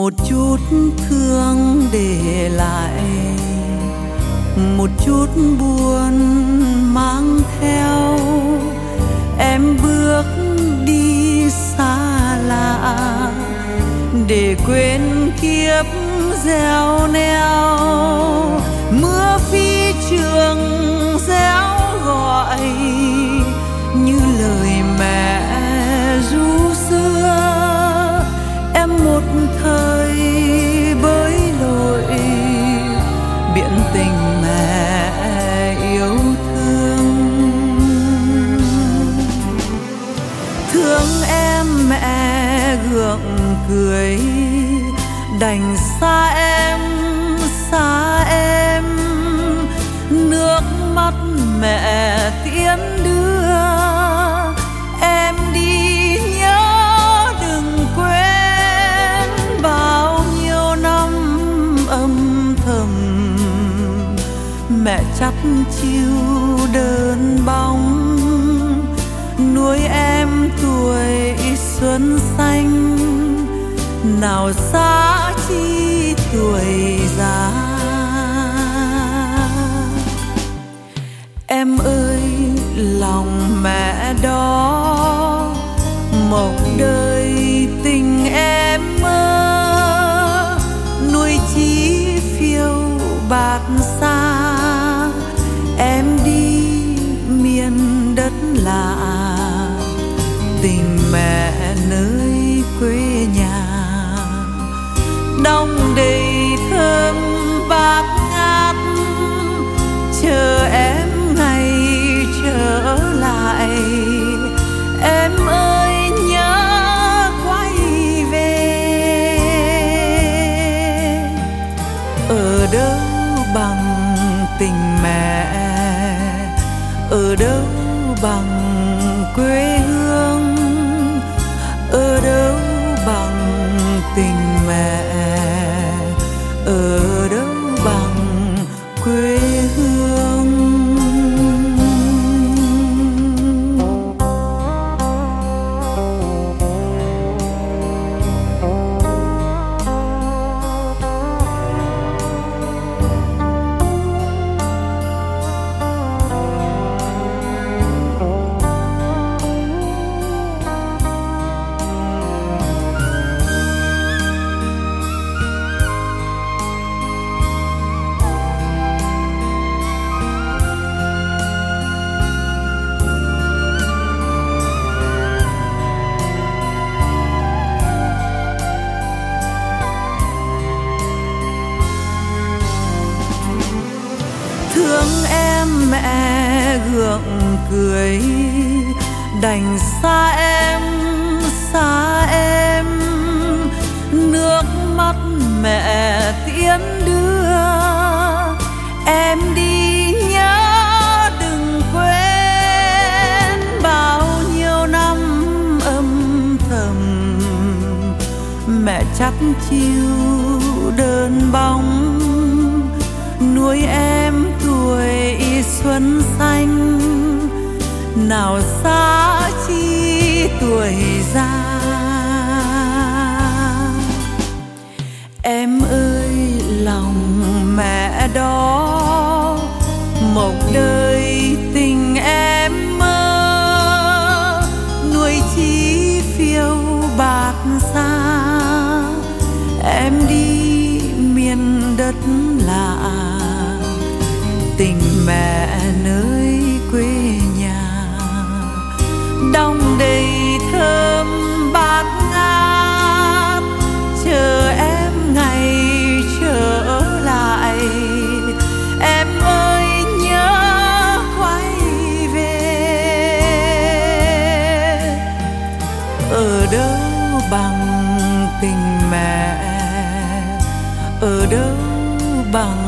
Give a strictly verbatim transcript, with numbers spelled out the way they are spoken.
một chút thương để lại, một chút buồn mang theo. Em bước đi xa lạ để quên kiếp gieo neo. Mưa phi trường réo gọi như lời mẹ ru xưa. Em một thời bơi lội biển tình mẹ yêu thương. Thương em mẹ gượng cười, đành xa em xa em. Nước mắt mẹ tiễn đưa em đi, nhớ đừng quên bao nhiêu năm âm thầm mẹ chắt chiu đơn bóng, nuôi em tuổi xuân xanh, nào xa chi tuổi già. Em ơi lòng mẹ đó mộng đời tình em mơ, nuôi chí phiêu bạt xa. Em đi miền đất lạ, tình mẹ nơi quê nhà. Đong đầy thơm bát ngát, chờ em ngày trở lại. Em ơi nhớ quay về, ở đâu bằng tình mẹ, ở đâu bằng quê hương, ở đâu bằng tình mẹ, ở đâu bằng quê hương. Thương em mẹ gượng cười, đành xa em xa em. Nước mắt mẹ tiễn đưa em đi, nhớ đừng quên bao nhiêu năm âm thầm mẹ chắt chiu đơn bóng, nuôi em tuổi xuân xanh, nào xa chi tuổi già. Em ơi lòng mẹ đó mộng đời tình em mơ, nuôi chí phiêu bạt xa. Em đi miền đất lạ, tình mẹ nơi quê nhà. Đong đầy thơm bát ngát, chờ em ngày trở lại. Em ơi nhớ quay về, ở đâu bằng tình mẹ, ở đâu bằng